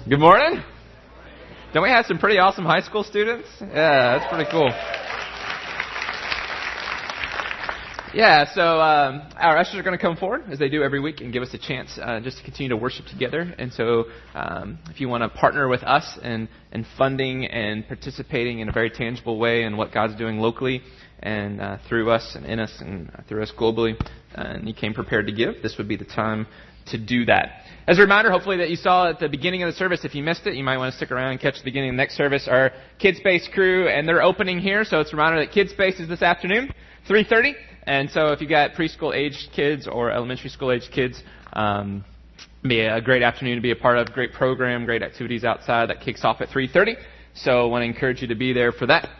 Good morning. Don't we have some pretty awesome high school students? Yeah, that's pretty cool. Yeah, so our ushers are going to come forward, as they do every week, and give us a chance just to continue to worship together. And so if you want to partner with us in funding and participating in a very tangible way in what God's doing locally and through us and in us and through us globally, and you came prepared to give, this would be the time to do that. As a reminder, hopefully that you saw at the beginning of the service, if you missed it, you might want to stick around and catch the beginning of the next service. Our Kids Space crew, and they're opening here, so it's a reminder that Kids Space is this afternoon, 3:30. And so if you got preschool-aged kids or elementary school-aged kids, be a great afternoon to be a part of. Great program, great activities outside. That kicks off at 3:30. So I want to encourage you to be there for that.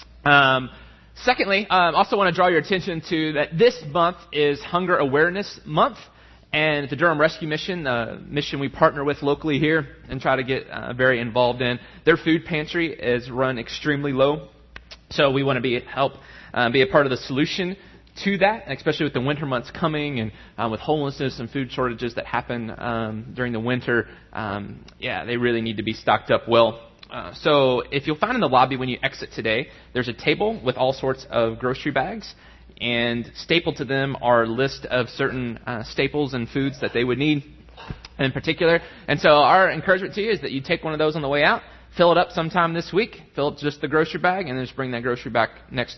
Secondly, also want to draw your attention to that this month is Hunger Awareness Month. And the Durham Rescue Mission, the mission we partner with locally here and try to get very involved in, their food pantry is run extremely low. So we want to help be a part of the solution to that, especially with the winter months coming and with homelessness and food shortages that happen during the winter. They really need to be stocked up well. So if you'll find in the lobby when you exit today, there's a table with all sorts of grocery bags. And stapled to them are a list of certain staples and foods that they would need in particular. And so our encouragement to you is that you take one of those on the way out, fill it up sometime this week, fill up just the grocery bag, and then just bring that grocery bag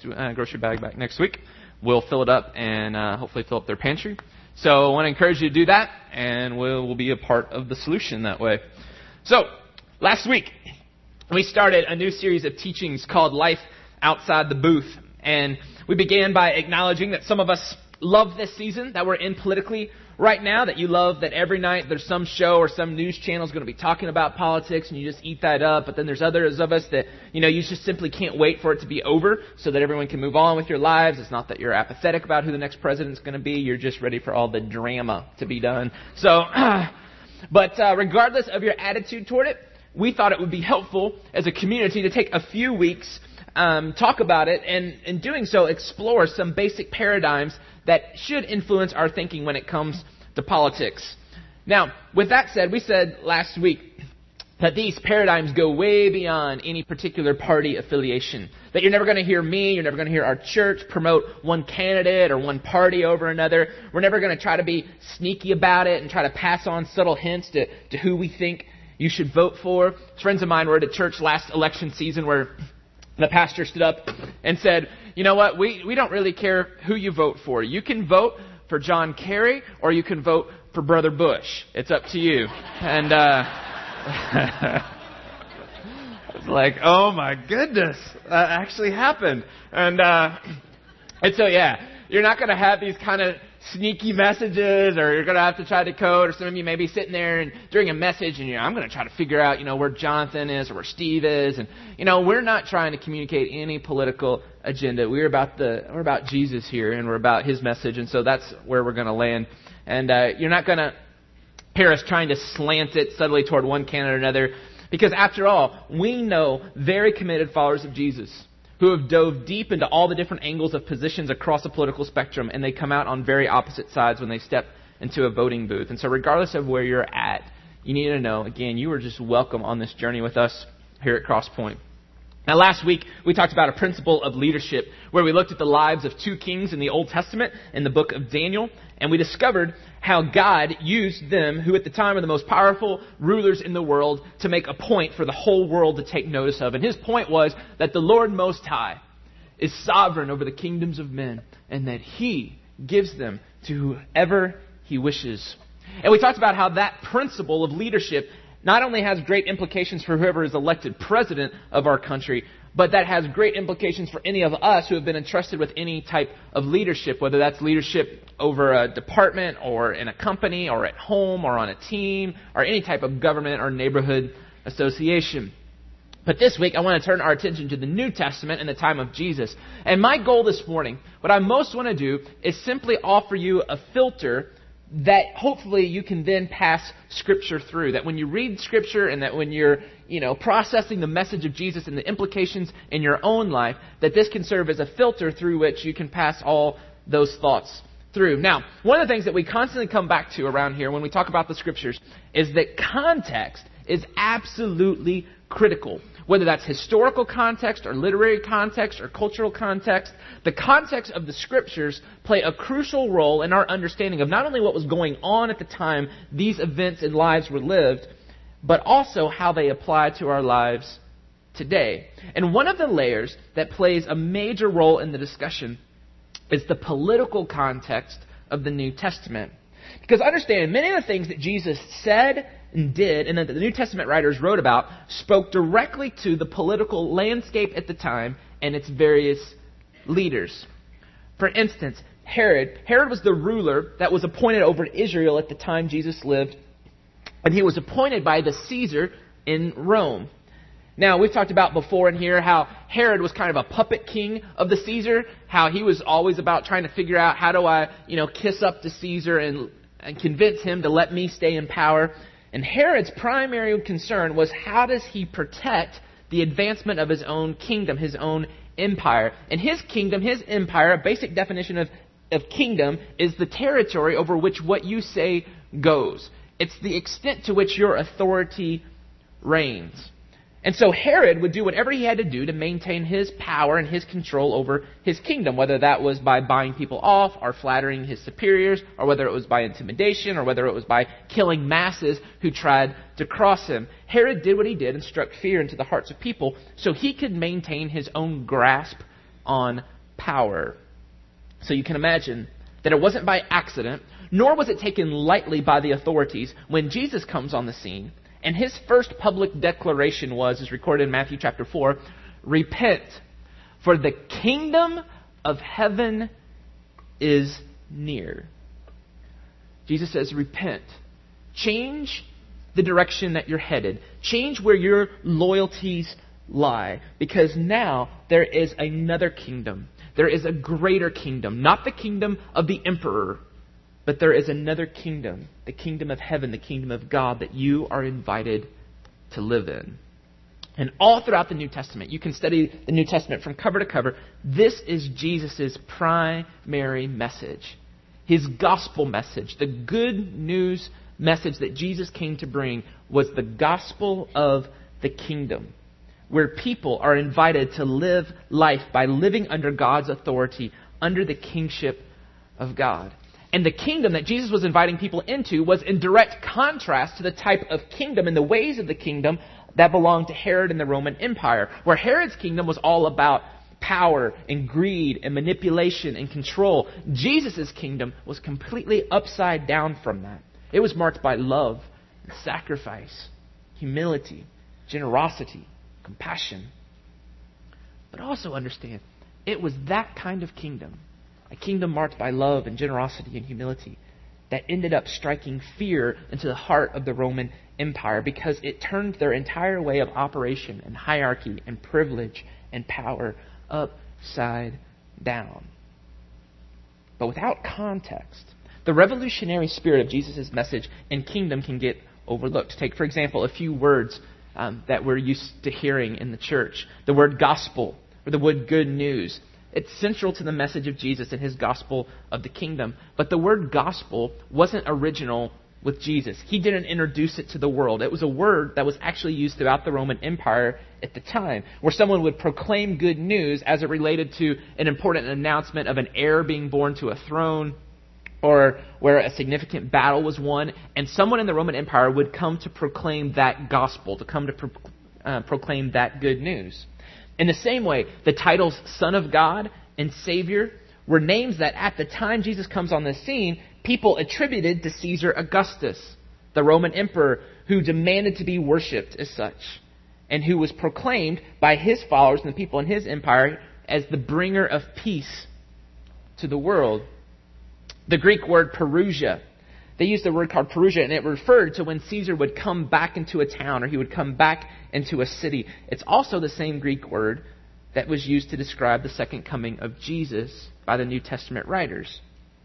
back next week. We'll fill it up and hopefully fill up their pantry. So I want to encourage you to do that, and we'll be a part of the solution that way. So last week, we started a new series of teachings called Life Outside the Booth. And we began by acknowledging that some of us love this season that we're in politically right now, that you love that every night there's some show or some news channel is going to be talking about politics and you just eat that up. But then there's others of us that, you just simply can't wait for it to be over so that everyone can move on with your lives. It's not that you're apathetic about who the next president's going to be. You're just ready for all the drama to be done. So, but regardless of your attitude toward it, we thought it would be helpful as a community to take a few weeks talk about it, and in doing so, explore some basic paradigms that should influence our thinking when it comes to politics. Now, with that said, we said last week that these paradigms go way beyond any particular party affiliation. That you're never going to hear me, you're never going to hear our church promote one candidate or one party over another. We're never going to try to be sneaky about it and try to pass on subtle hints to who we think you should vote for. Friends of mine were at a church last election season where the pastor stood up and said, you know what, we don't really care who you vote for. You can vote for John Kerry or you can vote for Brother Bush. It's up to you. And I was like, oh my goodness, that actually happened. And so, you're not going to have these kind of sneaky messages, or you're going to have to try to code, or some of you may be sitting there and during a message and I'm going to try to figure out, where Jonathan is or where Steve is. And, we're not trying to communicate any political agenda. We're about Jesus here, and we're about his message. And so that's where we're going to land. And you're not going to hear us trying to slant it subtly toward one candidate or another, because after all, we know very committed followers of Jesus who have dove deep into all the different angles of positions across the political spectrum, and they come out on very opposite sides when they step into a voting booth. And so regardless of where you're at, you need to know, again, you are just welcome on this journey with us here at Crosspoint. Now, last week, we talked about a principle of leadership where we looked at the lives of two kings in the Old Testament in the book of Daniel, and we discovered how God used them, who at the time were the most powerful rulers in the world, to make a point for the whole world to take notice of. And his point was that the Lord Most High is sovereign over the kingdoms of men, and that he gives them to whoever he wishes. And we talked about how that principle of leadership not only has great implications for whoever is elected president of our country, but that has great implications for any of us who have been entrusted with any type of leadership, whether that's leadership over a department or in a company or at home or on a team or any type of government or neighborhood association. But this week, I want to turn our attention to the New Testament and the time of Jesus. And my goal this morning, what I most want to do, is simply offer you a filter that hopefully you can then pass Scripture through. That when you read Scripture and that when you're, processing the message of Jesus and the implications in your own life, that this can serve as a filter through which you can pass all those thoughts through. Now, one of the things that we constantly come back to around here when we talk about the Scriptures is that context is absolutely critical. Whether that's historical context or literary context or cultural context, the context of the Scriptures play a crucial role in our understanding of not only what was going on at the time these events and lives were lived, but also how they apply to our lives today. And one of the layers that plays a major role in the discussion is the political context of the New Testament. Because understand, many of the things that Jesus said and did, and that the New Testament writers wrote about, spoke directly to the political landscape at the time and its various leaders. For instance, Herod was the ruler that was appointed over Israel at the time Jesus lived, and he was appointed by the Caesar in Rome. Now, we've talked about before in here how Herod was kind of a puppet king of the Caesar, how he was always about trying to figure out how do I, kiss up to Caesar and convince him to let me stay in power. And Herod's primary concern was how does he protect the advancement of his own kingdom, his own empire. And his kingdom, his empire, a basic definition of kingdom is the territory over which what you say goes. It's the extent to which your authority reigns. And so Herod would do whatever he had to do to maintain his power and his control over his kingdom, whether that was by buying people off or flattering his superiors, or whether it was by intimidation, or whether it was by killing masses who tried to cross him. Herod did what he did and struck fear into the hearts of people so he could maintain his own grasp on power. So you can imagine that it wasn't by accident, nor was it taken lightly by the authorities when Jesus comes on the scene. And his first public declaration is recorded in Matthew chapter 4, repent, for the kingdom of heaven is near. Jesus says, repent. Change the direction that you're headed. Change where your loyalties lie. Because now there is another kingdom. There is a greater kingdom. Not the kingdom of the emperor, but there is another kingdom, the kingdom of heaven, the kingdom of God that you are invited to live in. And all throughout the New Testament, you can study the New Testament from cover to cover. This is Jesus' primary message. His gospel message, the good news message that Jesus came to bring was the gospel of the kingdom, where people are invited to live life by living under God's authority, under the kingship of God. And the kingdom that Jesus was inviting people into was in direct contrast to the type of kingdom and the ways of the kingdom that belonged to Herod and the Roman Empire, where Herod's kingdom was all about power and greed and manipulation and control. Jesus' kingdom was completely upside down from that. It was marked by love, sacrifice, humility, generosity, compassion. But also understand, it was that kind of kingdom, a kingdom marked by love and generosity and humility, that ended up striking fear into the heart of the Roman Empire because it turned their entire way of operation and hierarchy and privilege and power upside down. But without context, the revolutionary spirit of Jesus' message and kingdom can get overlooked. Take, for example, a few words that we're used to hearing in the church. The word gospel, or the word good news. It's central to the message of Jesus and his gospel of the kingdom. But the word gospel wasn't original with Jesus. He didn't introduce it to the world. It was a word that was actually used throughout the Roman Empire at the time, where someone would proclaim good news as it related to an important announcement of an heir being born to a throne, or where a significant battle was won, and someone in the Roman Empire would come to proclaim that gospel, to come to proclaim that good news. In the same way, the titles Son of God and Savior were names that at the time Jesus comes on the scene, people attributed to Caesar Augustus, the Roman emperor who demanded to be worshipped as such, and who was proclaimed by his followers and the people in his empire as the bringer of peace to the world. The Greek word Parousia, they used the word called Parousia, and it referred to when Caesar would come back into a town or he would come back into a city. It's also the same Greek word that was used to describe the second coming of Jesus by the New Testament writers.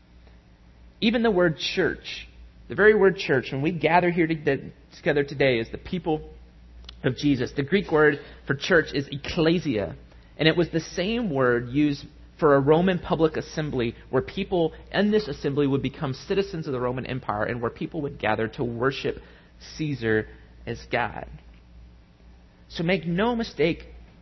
Even the word church, the very word church, when we gather here together today as the people of Jesus, the Greek word for church is ekklesia, and it was the same word used for a Roman public assembly where people in this assembly would become citizens of the Roman Empire and where people would gather to worship Caesar as God. So make no mistake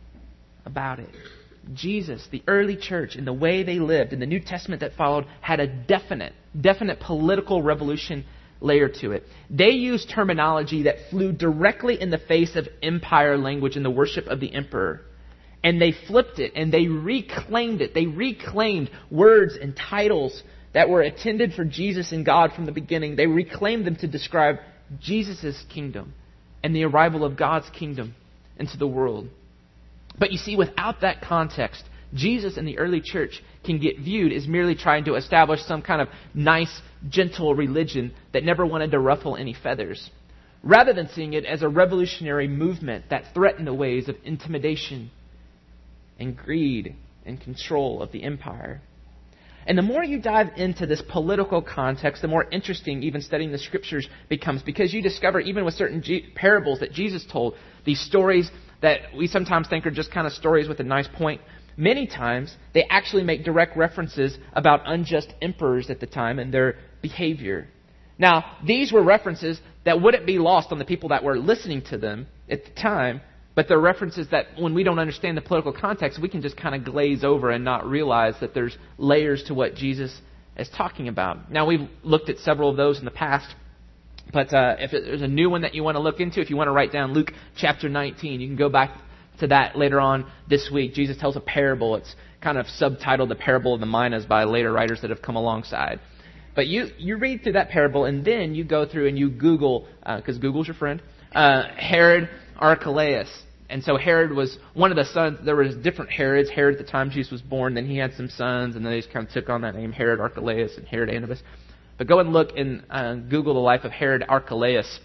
about it. Jesus, the early church, and the way they lived, and the New Testament that followed, had a definite political revolution layer to it. They used terminology that flew directly in the face of empire language and the worship of the emperor. And they flipped it, and they reclaimed it. They reclaimed words and titles that were intended for Jesus and God from the beginning. They reclaimed them to describe Jesus' kingdom and the arrival of God's kingdom into the world. But you see, without that context, Jesus and the early church can get viewed as merely trying to establish some kind of nice, gentle religion that never wanted to ruffle any feathers, rather than seeing it as a revolutionary movement that threatened the ways of intimidation and greed and control of the empire. And the more you dive into this political context, the more interesting even studying the Scriptures becomes, because you discover, even with certain parables that Jesus told, these stories that we sometimes think are just kind of stories with a nice point, many times they actually make direct references about unjust emperors at the time and their behavior. Now, these were references that wouldn't be lost on the people that were listening to them at the time, but they're references that when we don't understand the political context, we can just kind of glaze over and not realize that there's layers to what Jesus is talking about. Now, we've looked at several of those in the past, but if there's a new one that you want to look into, if you want to write down Luke chapter 19, you can go back to that later on this week. Jesus tells a parable. It's kind of subtitled The Parable of the Minas by later writers that have come alongside. But you read through that parable, and then you go through and you Google, because Google's your friend, Herod Archelaus. And so Herod was one of the sons. There was different Herods. Herod at the time Jesus was born, then he had some sons, and then they just kind of took on that name, Herod Archelaus and Herod Antipas. But go and look and Google the life of Herod Archelaus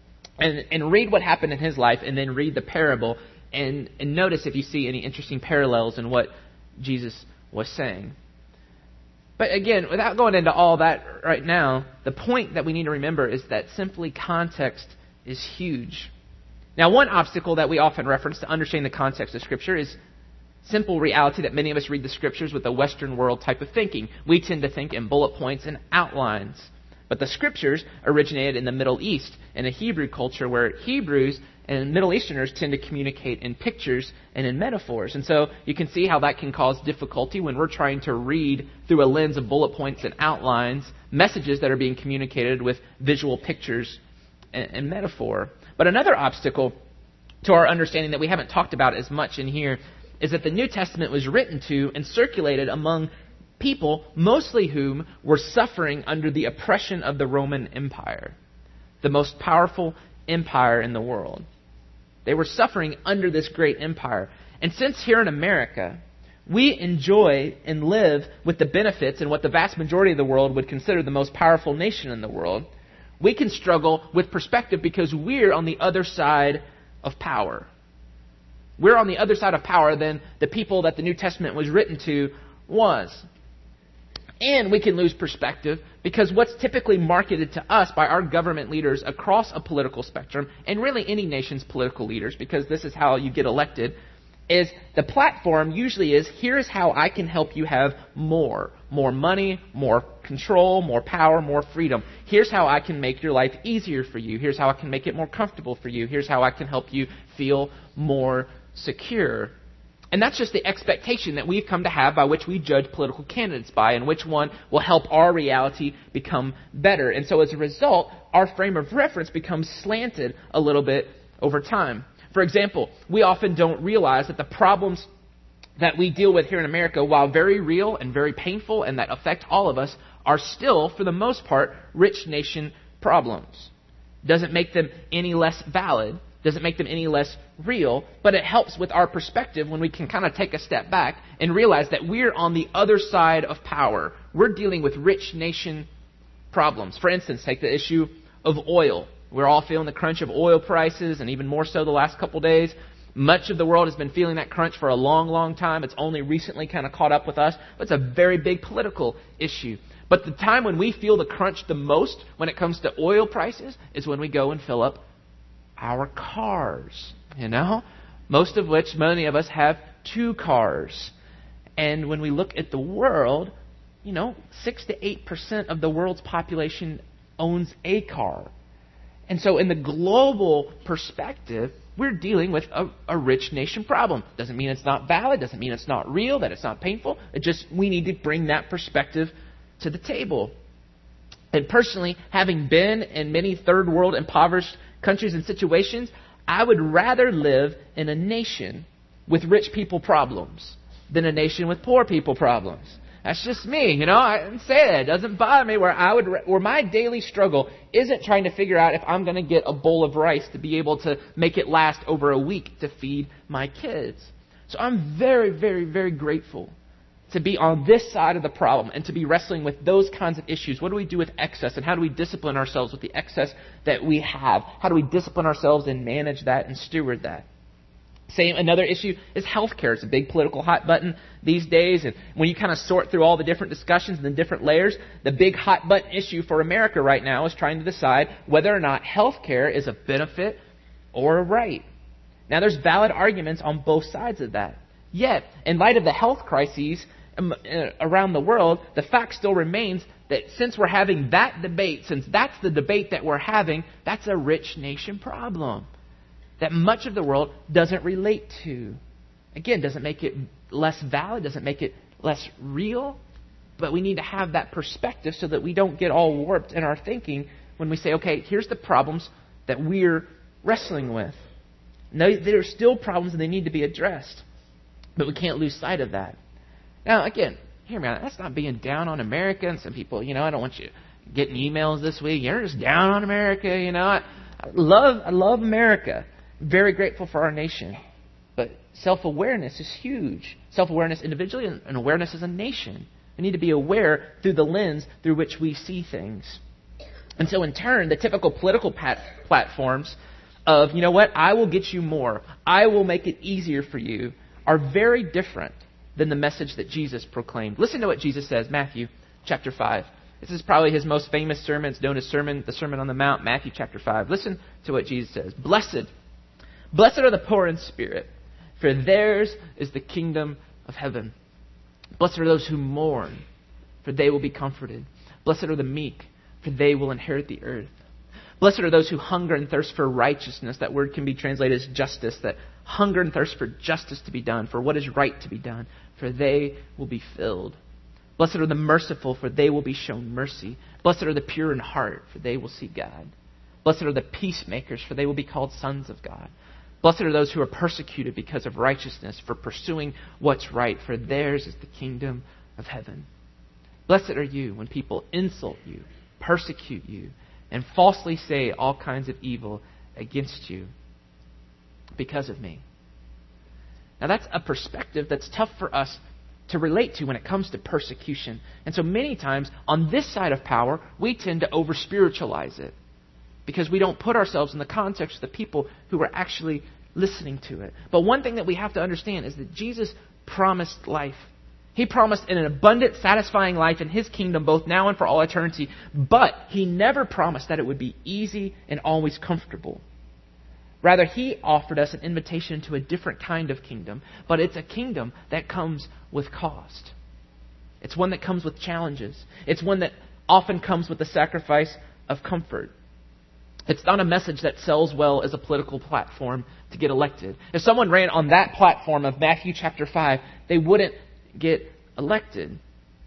and read what happened in his life, and then read the parable and notice if you see any interesting parallels in what Jesus was saying. But again, without going into all that right now, the point that we need to remember is that simply context is huge. Now, one obstacle that we often reference to understanding the context of Scripture is simple reality that many of us read the Scriptures with a Western world type of thinking. We tend to think in bullet points and outlines. But the Scriptures originated in the Middle East, in a Hebrew culture where Hebrews and Middle Easterners tend to communicate in pictures and in metaphors. And so you can see how that can cause difficulty when we're trying to read through a lens of bullet points and outlines messages that are being communicated with visual pictures and metaphor. But another obstacle to our understanding that we haven't talked about as much in here is that the New Testament was written to and circulated among people, mostly whom were suffering under the oppression of the Roman Empire, the most powerful empire in the world. They were suffering under this great empire. And since here in America, we enjoy and live with the benefits in what the vast majority of the world would consider the most powerful nation in the world, we can struggle with perspective because we're on the other side of power. We're on the other side of power than the people that the New Testament was written to was. And we can lose perspective because what's typically marketed to us by our government leaders across a political spectrum, and really any nation's political leaders, because this is how you get elected, is the platform usually is, here's how I can help you have more money, more control, more power, more freedom. Here's how I can make your life easier for you. Here's how I can make it more comfortable for you. Here's how I can help you feel more secure. And that's just the expectation that we've come to have by which we judge political candidates by, and which one will help our reality become better. And so as a result, our frame of reference becomes slanted a little bit over time. For example, we often don't realize that the problems that we deal with here in America, while very real and very painful and that affect all of us, are still, for the most part, rich nation problems. Doesn't make them any less valid, doesn't make them any less real, but it helps with our perspective when we can kind of take a step back and realize that we're on the other side of power. We're dealing with rich nation problems. For instance, take the issue of oil. We're all feeling the crunch of oil prices, and even more so the last couple days. Much of the world has been feeling that crunch for a long, long time. It's only recently kind of caught up with us, but it's a very big political issue. But the time when we feel the crunch the most when it comes to oil prices is when we go and fill up our cars, most of which many of us have 2 cars. And when we look at the world, 6 to 8% of the world's population owns a car. And so in the global perspective, we're dealing with a rich nation problem. Doesn't mean it's not valid, doesn't mean it's not real, that it's not painful. It just, we need to bring that perspective to the table. And personally, having been in many third world impoverished countries and situations, I would rather live in a nation with rich people problems than a nation with poor people problems. That's just me, I didn't say that. It doesn't bother me where my daily struggle isn't trying to figure out if I'm going to get a bowl of rice to be able to make it last over a week to feed my kids. So I'm very, very, very grateful to be on this side of the problem and to be wrestling with those kinds of issues. What do we do with excess, and how do we discipline ourselves with the excess that we have? How do we discipline ourselves and manage that and steward that? Another issue is healthcare. It's a big political hot button these days. And when you kind of sort through all the different discussions and the different layers, the big hot button issue for America right now is trying to decide whether or not healthcare is a benefit or a right. Now, there's valid arguments on both sides of that. Yet, in light of the health crises around the world, the fact still remains that since we're having that debate, since that's the debate that we're having, that's a rich nation problem that much of the world doesn't relate to. Again, doesn't make it less valid, doesn't make it less real, but we need to have that perspective so that we don't get all warped in our thinking when we say, okay, here's the problems that we're wrestling with. No, there are still problems and they need to be addressed, but we can't lose sight of that. Now, again, hear me out. That's not being down on America. And some people, I don't want you getting emails this week. You're just down on America. I love America. Very grateful for our nation. But self-awareness is huge. Self-awareness individually and awareness as a nation. We need to be aware through the lens through which we see things. And so in turn, the typical political platforms of, I will get you more, I will make it easier for you, are very different than the message that Jesus proclaimed. Listen to what Jesus says, Matthew chapter 5. This is probably his most famous sermon. It's known as the Sermon on the Mount, Matthew chapter 5. Listen to what Jesus says. Blessed are the poor in spirit, for theirs is the kingdom of heaven. Blessed are those who mourn, for they will be comforted. Blessed are the meek, for they will inherit the earth. Blessed are those who hunger and thirst for righteousness. That word can be translated as justice, that hunger and thirst for justice to be done, for what is right to be done, for they will be filled. Blessed are the merciful, for they will be shown mercy. Blessed are the pure in heart, for they will see God. Blessed are the peacemakers, for they will be called sons of God. Blessed are those who are persecuted because of righteousness, for pursuing what's right, for theirs is the kingdom of heaven. Blessed are you when people insult you, persecute you, and falsely say all kinds of evil against you because of me. Now that's a perspective that's tough for us to relate to when it comes to persecution. And so many times on this side of power, we tend to over-spiritualize it because we don't put ourselves in the context of the people who are actually listening to it. But one thing that we have to understand is that Jesus promised life. He promised an abundant, satisfying life in His kingdom, both now and for all eternity. But He never promised that it would be easy and always comfortable. Rather, He offered us an invitation to a different kind of kingdom. But it's a kingdom that comes with cost. It's one that comes with challenges. It's one that often comes with the sacrifice of comfort. It's not a message that sells well as a political platform to get elected. If someone ran on that platform of Matthew chapter 5, they wouldn't get elected.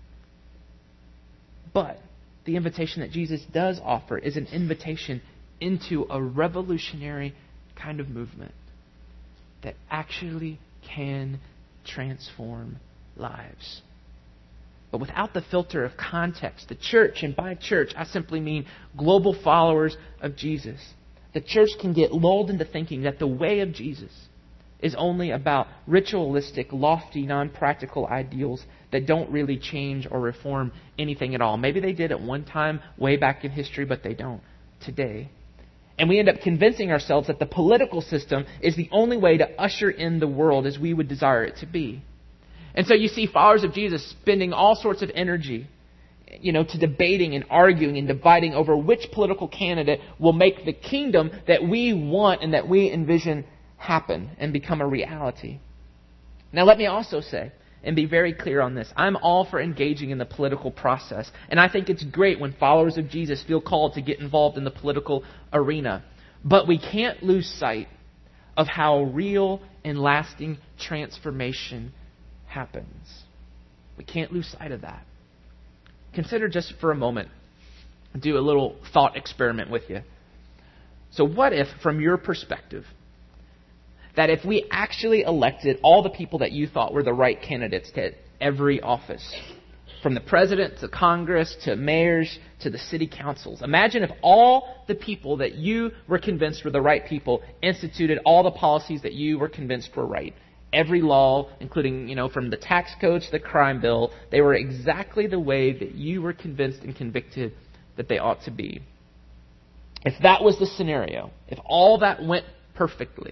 But the invitation that Jesus does offer is an invitation into a revolutionary kind of movement that actually can transform lives. But without the filter of context, the church, and by church, I simply mean global followers of Jesus, the church can get lulled into thinking that the way of Jesus is only about ritualistic, lofty, non-practical ideals that don't really change or reform anything at all. Maybe they did at one time, way back in history, but they don't today. And we end up convincing ourselves that the political system is the only way to usher in the world as we would desire it to be. And so you see followers of Jesus spending all sorts of energy, to debating and arguing and dividing over which political candidate will make the kingdom that we want and that we envision happen and become a reality. Now let me also say and be very clear on this. I'm all for engaging in the political process. And I think it's great when followers of Jesus feel called to get involved in the political arena. But we can't lose sight of how real and lasting transformation happens. We can't lose sight of that. Consider just for a moment, do a little thought experiment with you. So what if, from your perspective, that if we actually elected all the people that you thought were the right candidates to every office, from the president to Congress to mayors to the city councils, imagine if all the people that you were convinced were the right people instituted all the policies that you were convinced were right. Every law, including, from the tax code to the crime bill, they were exactly the way that you were convinced and convicted that they ought to be. If that was the scenario, if all that went perfectly,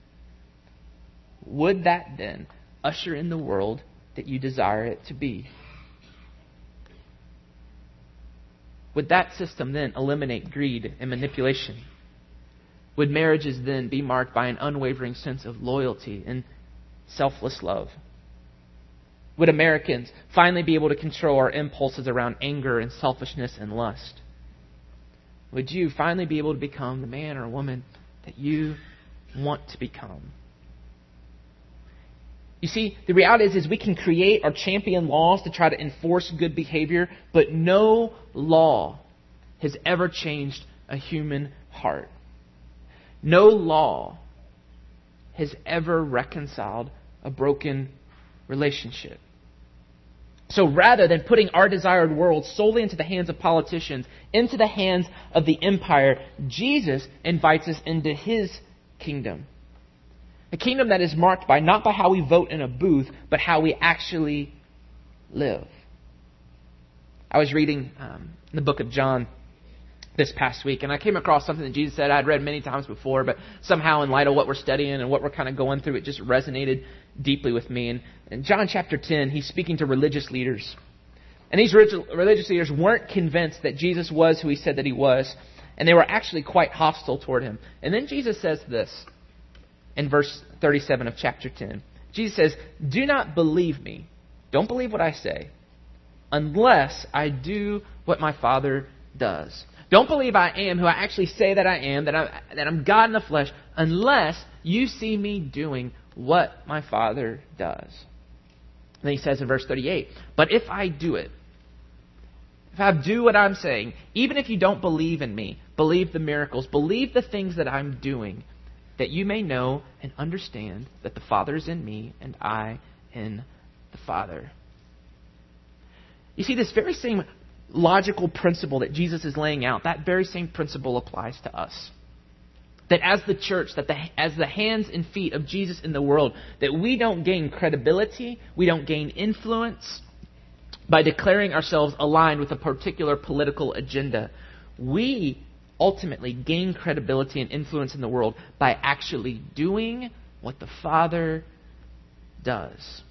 would that then usher in the world that you desire it to be? Would that system then eliminate greed and manipulation? Would marriages then be marked by an unwavering sense of loyalty and selfless love? Would Americans finally be able to control our impulses around anger and selfishness and lust? Would you finally be able to become the man or woman that you want to become? You see, the reality is we can create or champion laws to try to enforce good behavior, but no law has ever changed a human heart. No law has ever reconciled a broken relationship. So rather than putting our desired world solely into the hands of politicians, into the hands of the empire, Jesus invites us into His kingdom. A kingdom that is marked by not by how we vote in a booth, but how we actually live. I was reading the book of John this past week, and I came across something that Jesus said I'd read many times before, but somehow in light of what we're studying and what we're kind of going through, it just resonated deeply with me. And in John chapter 10, He's speaking to religious leaders. And these religious leaders weren't convinced that Jesus was who He said that He was, and they were actually quite hostile toward Him. And then Jesus says this in verse 37 of chapter 10. Jesus says, "Do not believe me. Don't believe what I say, unless I do what my Father does." Don't believe I am who I actually say that I am, that I'm God in the flesh, unless you see me doing what my Father does. And then He says in verse 38, "But if I do it, if I do what I'm saying, even if you don't believe in me, believe the miracles, believe the things that I'm doing, that you may know and understand that the Father is in me and I in the Father." You see, this very same logical principle that Jesus is laying out, that very same principle applies to us. That as the church, as the hands and feet of Jesus in the world, that we don't gain credibility, we don't gain influence by declaring ourselves aligned with a particular political agenda. We ultimately gain credibility and influence in the world by actually doing what the Father does.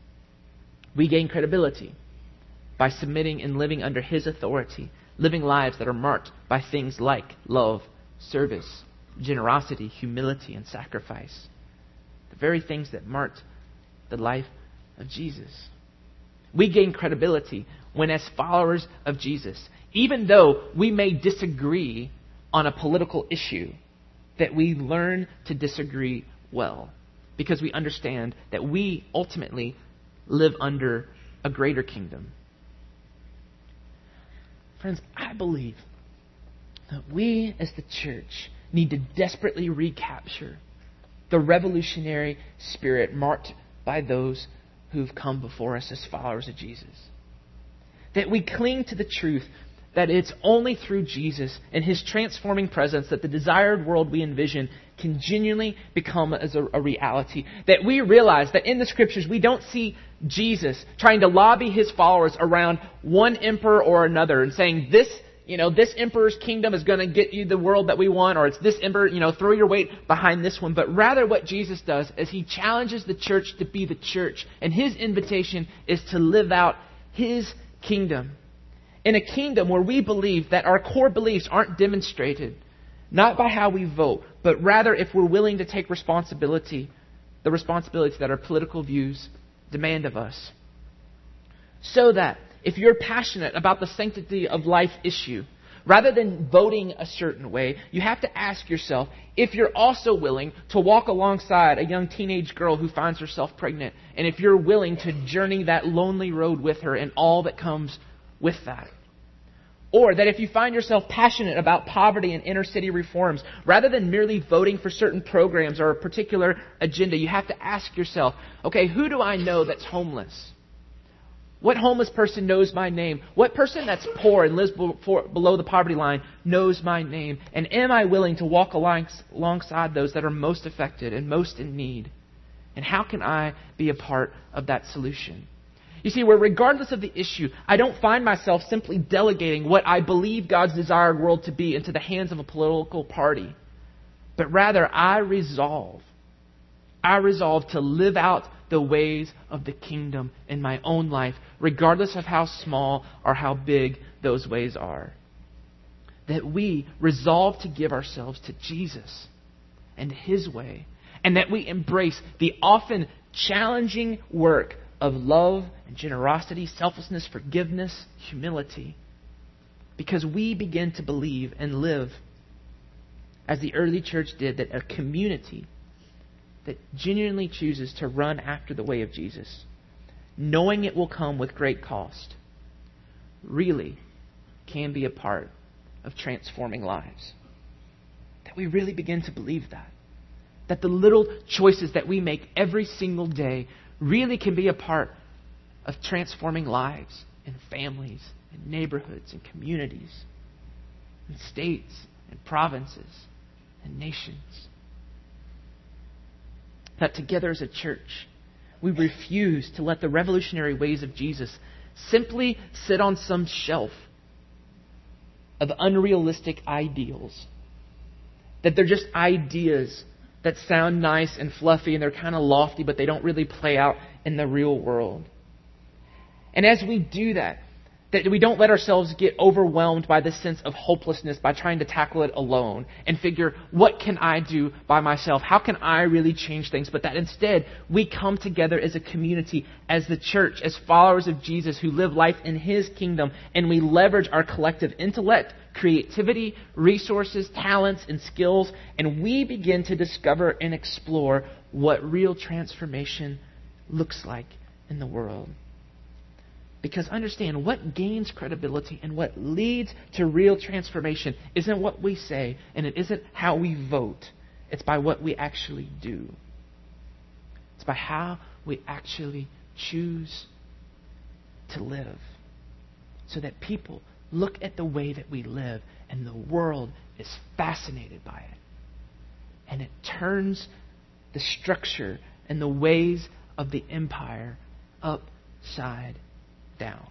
We gain credibility by submitting and living under His authority, living lives that are marked by things like love, service, generosity, humility, and sacrifice. The very things that marked the life of Jesus. We gain credibility when, as followers of Jesus, even though we may disagree on a political issue, that we learn to disagree well, because we understand that we ultimately live under a greater kingdom. Friends, I believe that we as the church need to desperately recapture the revolutionary spirit marked by those who've come before us as followers of Jesus. That we cling to the truth that it's only through Jesus and His transforming presence that the desired world we envision can genuinely become as a reality. That we realize that in the Scriptures we don't see Jesus trying to lobby His followers around one emperor or another and saying, this emperor's kingdom is going to get you the world that we want, or it's this emperor, throw your weight behind this one. But rather what Jesus does is He challenges the church to be the church. And His invitation is to live out His kingdom. In a kingdom where we believe that our core beliefs aren't demonstrated, not by how we vote, but rather if we're willing to take responsibility, the responsibility that our political views demand of us. So that if you're passionate about the sanctity of life issue, rather than voting a certain way, you have to ask yourself if you're also willing to walk alongside a young teenage girl who finds herself pregnant, and if you're willing to journey that lonely road with her and all that comes with that. Or that if you find yourself passionate about poverty and inner city reforms, rather than merely voting for certain programs or a particular agenda, you have to ask yourself, okay, who do I know that's homeless? What homeless person knows my name? What person that's poor and lives below the poverty line knows my name? And am I willing to walk alongside those that are most affected and most in need? And how can I be a part of that solution? You see, where regardless of the issue, I don't find myself simply delegating what I believe God's desired world to be into the hands of a political party. But rather, I resolve to live out the ways of the kingdom in my own life, regardless of how small or how big those ways are. That we resolve to give ourselves to Jesus and His way, and that we embrace the often challenging work of love and generosity, selflessness, forgiveness, humility, because we begin to believe and live as the early church did, that a community that genuinely chooses to run after the way of Jesus, knowing it will come with great cost, really can be a part of transforming lives. That we really begin to believe that. That the little choices that we make every single day really can be a part of transforming lives and families and neighborhoods and communities and states and provinces and nations. That together as a church, we refuse to let the revolutionary ways of Jesus simply sit on some shelf of unrealistic ideals. That they're just ideas that sound nice and fluffy and they're kind of lofty, but they don't really play out in the real world. And as we do that we don't let ourselves get overwhelmed by this sense of hopelessness by trying to tackle it alone and figure, what can I do by myself? How can I really change things? But that instead, we come together as a community, as the church, as followers of Jesus who live life in His kingdom, and we leverage our collective intellect, creativity, resources, talents, and skills, and we begin to discover and explore what real transformation looks like in the world. Because understand, what gains credibility and what leads to real transformation isn't what we say, and it isn't how we vote. It's by what we actually do. It's by how we actually choose to live. So that people look at the way that we live, and the world is fascinated by it. And it turns the structure and the ways of the empire upside down.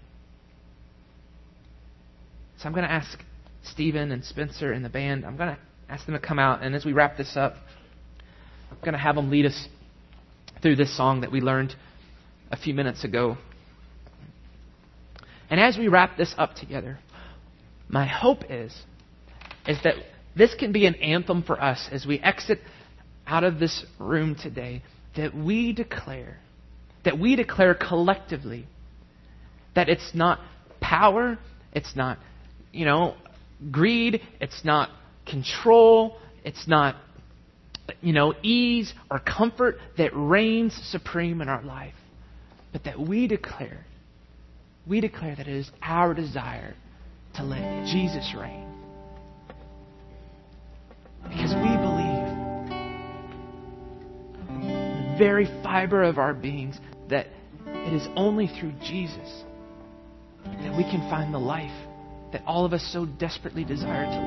So I'm going to ask Stephen and Spencer and the band, I'm going to ask them to come out, and as we wrap this up, I'm going to have them lead us through this song that we learned a few minutes ago. And as we wrap this up together, my hope is that this can be an anthem for us as we exit out of this room today, that we declare collectively that it's not power, it's not, greed, it's not control, it's not, ease or comfort that reigns supreme in our life, but that we declare that it is our desire to let Jesus reign. Because we believe in the very fiber of our beings that it is only through Jesus that we can find the life that all of us so desperately desire to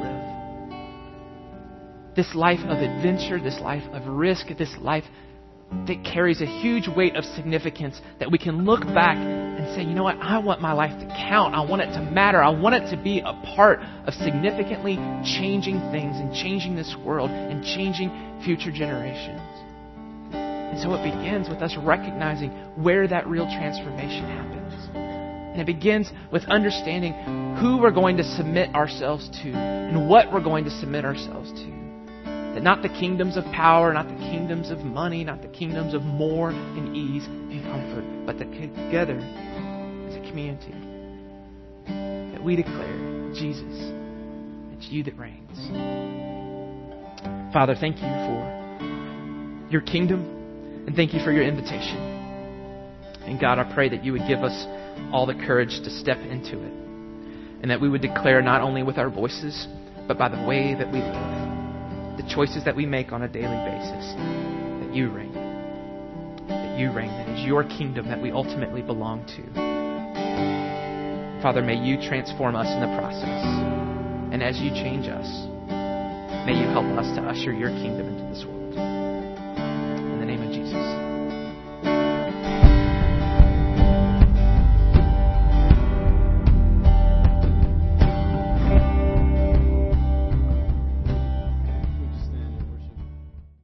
live. This life of adventure, this life of risk, this life that carries a huge weight of significance, that we can look back and say, you know what, I want my life to count. I want it to matter. I want it to be a part of significantly changing things and changing this world and changing future generations. And so it begins with us recognizing where that real transformation happens. And it begins with understanding who we're going to submit ourselves to and what we're going to submit ourselves to. That not the kingdoms of power, not the kingdoms of money, not the kingdoms of more and ease and comfort, but that together as a community, that we declare, Jesus, it's you that reigns. Father, thank you for your kingdom, and thank you for your invitation. And God, I pray that you would give us all the courage to step into it, and that we would declare not only with our voices, but by the way that we live, the choices that we make on a daily basis, that you reign. That you reign. That is your kingdom that we ultimately belong to. Father, may you transform us in the process. And as you change us, may you help us to usher your kingdom into this world.